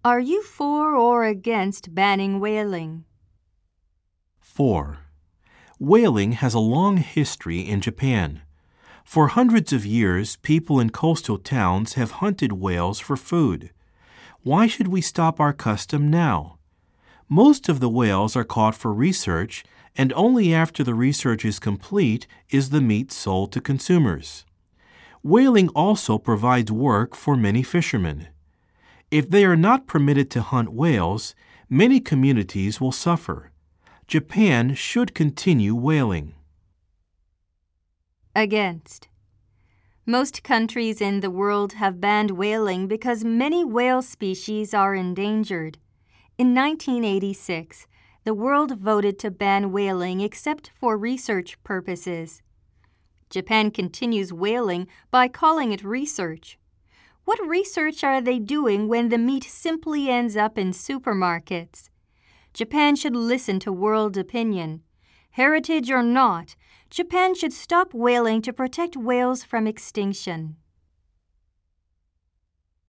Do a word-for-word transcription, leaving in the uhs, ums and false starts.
Are you for or against banning whaling? four. Whaling has a long history in Japan. For hundreds of years, people in coastal towns have hunted whales for food. Why should we stop our custom now? Most of the whales are caught for research, and only after the research is complete is the meat sold to consumers. Whaling also provides work for many fishermen. If they are not permitted to hunt whales, many communities will suffer. Japan should continue whaling. Against. Most countries in the world have banned whaling because many whale species are endangered. In nineteen eighty-six, the world voted to ban whaling except for research purposes. Japan continues whaling by calling it research. What research are they doing when the meat simply ends up in supermarkets? Japan should listen to world opinion. Heritage or not, Japan should stop whaling to protect whales from extinction.